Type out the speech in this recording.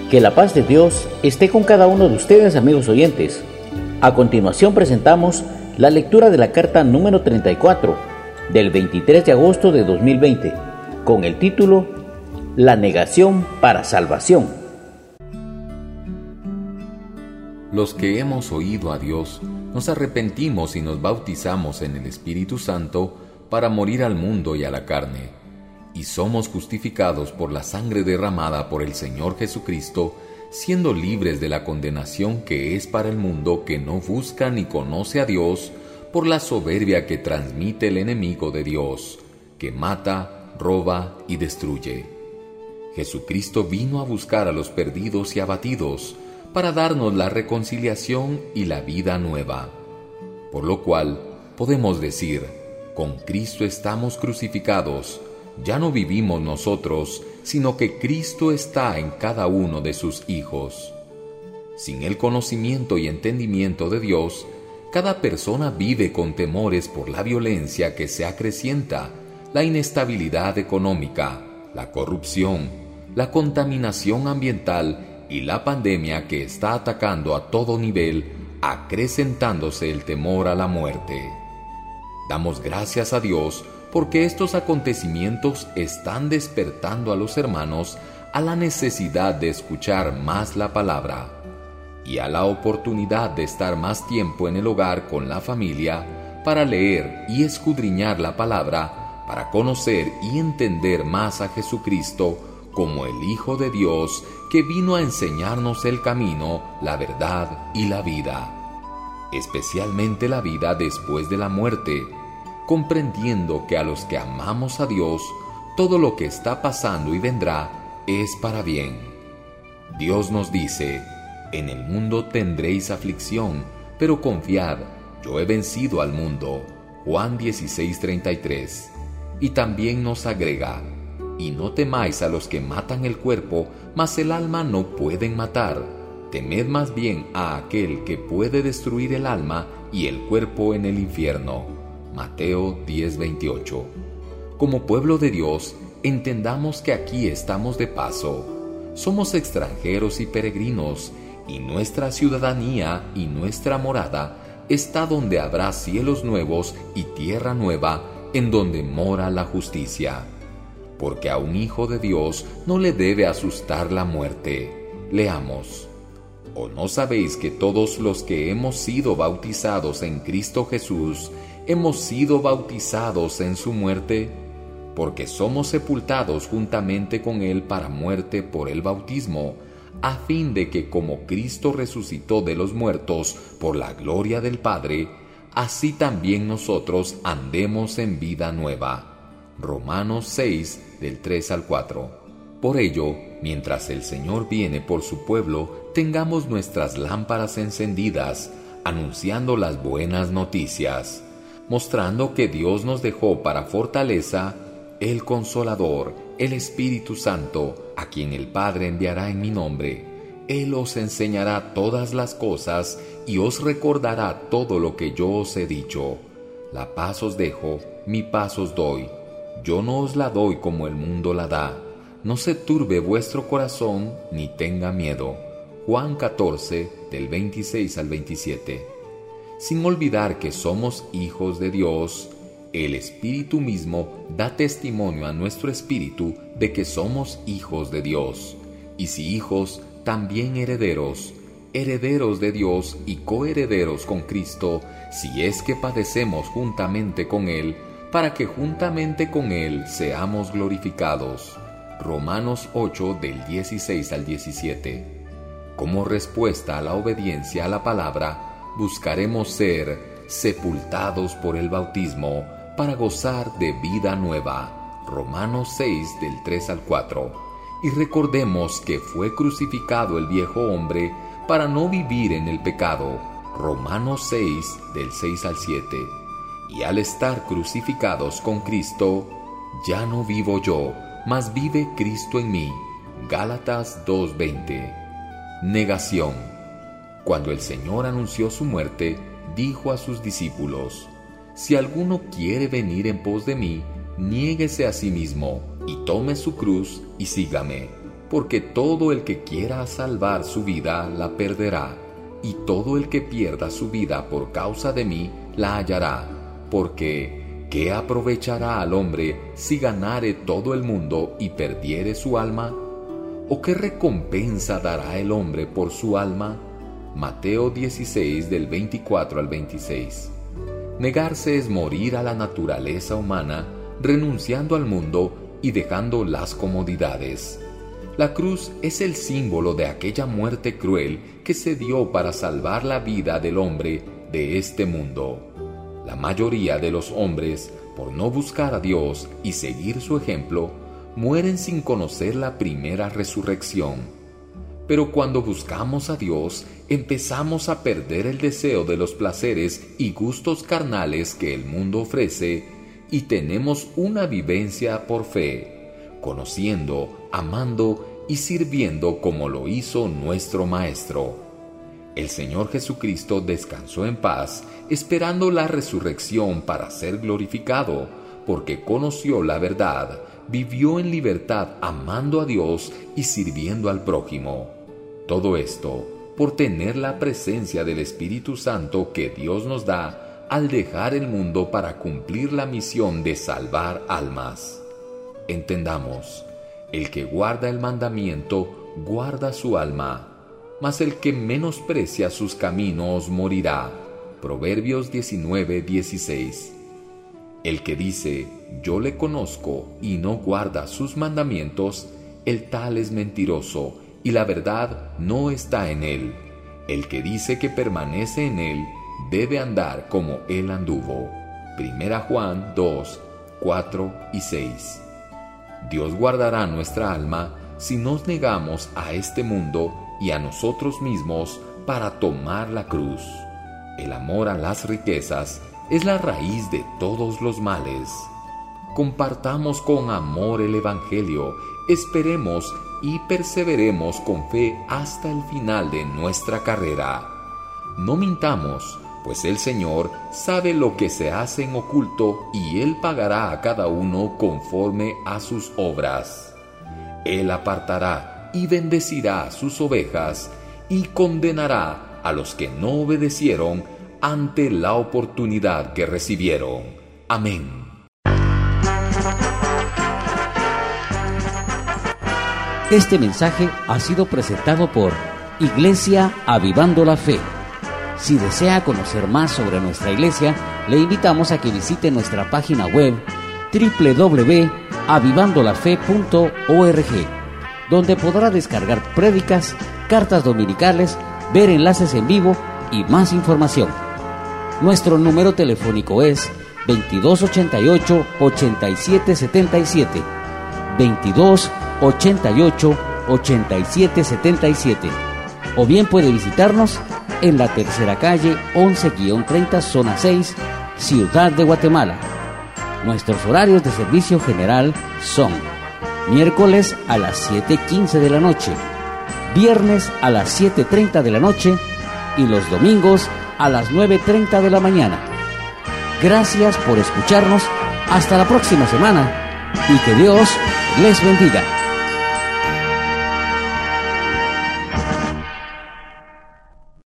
Que la paz de Dios esté con cada uno de ustedes, amigos oyentes. A continuación presentamos la lectura de la carta número 34 del 23 de agosto de 2020 con el título La negación para salvación. Los que hemos oído a Dios nos arrepentimos y nos bautizamos en el Espíritu Santo para morir al mundo y a la carne, y somos justificados por la sangre derramada por el Señor Jesucristo, siendo libres de la condenación que es para el mundo que no busca ni conoce a Dios, por la soberbia que transmite el enemigo de Dios, que mata, roba y destruye. Jesucristo vino a buscar a los perdidos y abatidos, para darnos la reconciliación y la vida nueva. Por lo cual, podemos decir, con Cristo estamos crucificados, ya no vivimos nosotros, sino que Cristo está en cada uno de sus hijos. Sin el conocimiento y entendimiento de Dios, cada persona vive con temores por la violencia que se acrecienta, la inestabilidad económica, la corrupción, la contaminación ambiental y la pandemia que está atacando a todo nivel, acrecentándose el temor a la muerte. Damos gracias a Dios porque estos acontecimientos están despertando a los hermanos a la necesidad de escuchar más la palabra y a la oportunidad de estar más tiempo en el hogar con la familia para leer y escudriñar la palabra, para conocer y entender más a Jesucristo como el Hijo de Dios que vino a enseñarnos el camino, la verdad y la vida, especialmente la vida después de la muerte, comprendiendo que a los que amamos a Dios, todo lo que está pasando y vendrá es para bien. Dios nos dice, en el mundo tendréis aflicción, pero confiad, yo he vencido al mundo. Juan 16:33. Y también nos agrega, y no temáis a los que matan el cuerpo, mas el alma no pueden matar. Temed más bien a aquel que puede destruir el alma y el cuerpo en el infierno. Mateo 10:28. Como pueblo de Dios, entendamos que aquí estamos de paso. Somos extranjeros y peregrinos, y nuestra ciudadanía y nuestra morada está donde habrá cielos nuevos y tierra nueva, en donde mora la justicia. Porque a un hijo de Dios no le debe asustar la muerte. Leamos. ¿O no sabéis que todos los que hemos sido bautizados en Cristo Jesús, hemos sido bautizados en su muerte? Porque somos sepultados juntamente con Él para muerte por el bautismo, a fin de que como Cristo resucitó de los muertos por la gloria del Padre, así también nosotros andemos en vida nueva. Romanos 6, del 3 al 4. Por ello, mientras el Señor viene por su pueblo, tengamos nuestras lámparas encendidas, anunciando las buenas noticias, mostrando que Dios nos dejó para fortaleza el Consolador, el Espíritu Santo, a quien el Padre enviará en mi nombre. Él os enseñará todas las cosas y os recordará todo lo que yo os he dicho. La paz os dejo, mi paz os doy. Yo no os la doy como el mundo la da. No se turbe vuestro corazón ni tenga miedo. Juan 14, del 26 al 27. Sin olvidar que somos hijos de Dios, el Espíritu mismo da testimonio a nuestro espíritu de que somos hijos de Dios. Y si hijos, también herederos, herederos de Dios y coherederos con Cristo, si es que padecemos juntamente con Él, para que juntamente con Él seamos glorificados. Romanos 8, del 16 al 17. Como respuesta a la obediencia a la palabra, buscaremos ser sepultados por el bautismo para gozar de vida nueva. Romanos 6, del 3 al 4. Y recordemos que fue crucificado el viejo hombre para no vivir en el pecado. Romanos 6, del 6 al 7. Y al estar crucificados con Cristo, ya no vivo yo, mas vive Cristo en mí. Gálatas 2:20. Negación. Cuando el Señor anunció su muerte, dijo a sus discípulos: Si alguno quiere venir en pos de mí, niéguese a sí mismo y tome su cruz y sígame. porque todo el que quiera salvar su vida la perderá, y todo el que pierda su vida por causa de mí la hallará, porque ¿qué aprovechará al hombre si ganare todo el mundo y perdiere su alma? ¿O qué recompensa dará el hombre por su alma? Mateo 16 del 24 al 26. Negarse es morir a la naturaleza humana, renunciando al mundo y dejando las comodidades. La cruz es el símbolo de aquella muerte cruel que se dio para salvar la vida del hombre de este mundo. La mayoría de los hombres, por no buscar a Dios y seguir su ejemplo, mueren sin conocer la primera resurrección. Pero cuando buscamos a Dios, empezamos a perder el deseo de los placeres y gustos carnales que el mundo ofrece y tenemos una vivencia por fe, conociendo, amando y sirviendo como lo hizo nuestro Maestro. El Señor Jesucristo descansó en paz, esperando la resurrección para ser glorificado, porque conoció la verdad, vivió en libertad amando a Dios y sirviendo al prójimo. Todo esto por tener la presencia del Espíritu Santo que Dios nos da al dejar el mundo para cumplir la misión de salvar almas. Entendamos, el que guarda el mandamiento guarda su alma, mas el que menosprecia sus caminos morirá. Proverbios 19:16. El que dice, yo le conozco, y no guarda sus mandamientos, el tal es mentiroso, y la verdad no está en él. El que dice que permanece en él, debe andar como él anduvo. 1 Juan 2, 4 y 6. Dios guardará nuestra alma si nos negamos a este mundo y a nosotros mismos para tomar la cruz. El amor a las riquezas es la raíz de todos los males. Compartamos con amor el Evangelio, esperemos y perseveremos con fe hasta el final de nuestra carrera. No mintamos, pues el Señor sabe lo que se hace en oculto y Él pagará a cada uno conforme a sus obras. Él apartará y bendecirá a sus ovejas y condenará a los que no obedecieron ante la oportunidad que recibieron. Amén. Este mensaje ha sido presentado por Iglesia Avivando la Fe. Si desea conocer más sobre nuestra iglesia, le invitamos a que visite nuestra página web www.avivandolafe.org, donde podrá descargar prédicas, cartas dominicales, ver enlaces en vivo y más información. Nuestro número telefónico es 2288-8777, 2288-8777, o bien puede visitarnos en la tercera calle 11-30, zona 6, Ciudad de Guatemala. Nuestros horarios de servicio general son miércoles a las 7:15 de la noche, viernes a las 7:30 de la noche y los domingos a las 9:30 de la mañana. Gracias por escucharnos. Hasta la próxima semana y que Dios les bendiga.